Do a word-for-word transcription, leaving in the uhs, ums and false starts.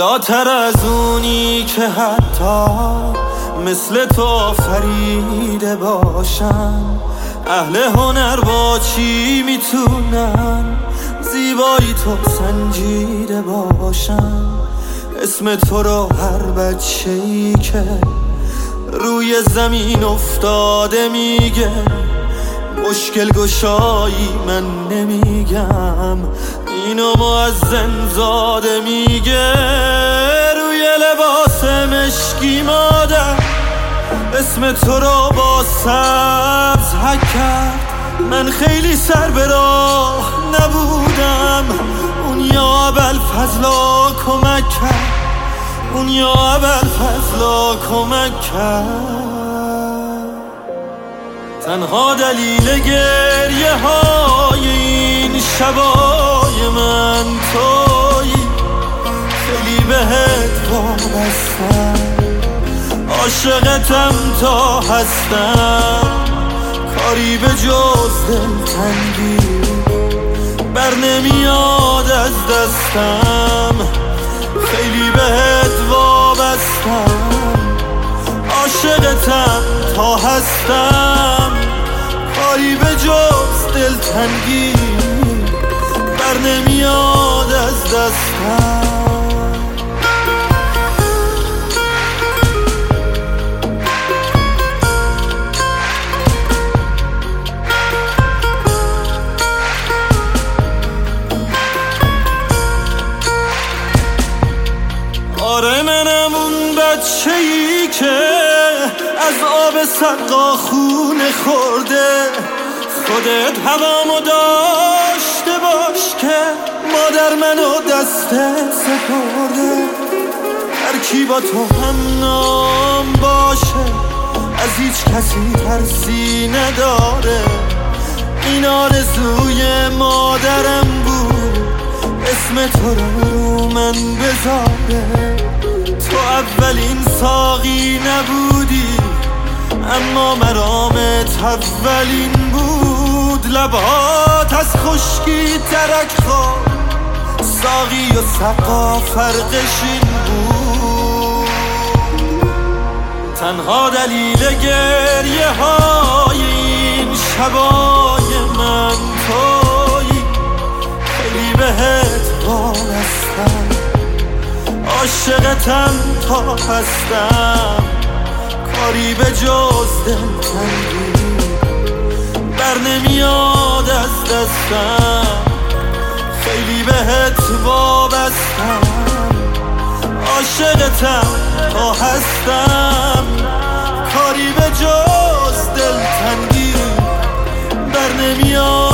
بالاتر از اونی که حتی مثل تو فریده باشن. اهل هنر با چی میتونن زیبایی تو سنجیده باشن؟ اسم تو رو هر بچه‌ای که روی زمین افتاده میگه. مشکل گشایی من نمیگم، اینو مؤذن زاده میگه. روی لباس مشکی مادر اسم تو رو با سبز حک کرد. من خیلی سر به راه نبودم، اون یا ابوالفضلا کمک کرد، اون یا ابوالفضلا کمک کرد. تنها دلیل گریه های این شبای من تویی، خیلی بهت وابستم، عاشقتم تا هستم. کاری به جز دلتنگی بر نمیاد از دستم، خیلی بهت وابستم، عاشقتم تا هستم. کاری به جز دلتنگی بر نمیاد از دستم. آره منم اون بچه‌ای که از آب سقا خونه خورده. خودت هوامو داشته باش که مادر منو دستت سپرده. هر کی با تو هم نام باشه از هیچ کسی ترسی نداره. این آرزوی مادرم بود اسم تو رو من بذاره. تو اولین ساقی نبودی اما مرامت اولین بود. لبهات از خشکی ترک خواه، ساقی و سقا فرقش این بود. تنها دلیل گریه های این شبای من تویی، خیلی بهت وابستم، عاشقتم تا هستم. کاری به جز دلتنگی بر نمیاد از دستم، خیلی بهت وابستم، عاشقتم تا هستم. کاری به جز دلتنگی بر نمیاد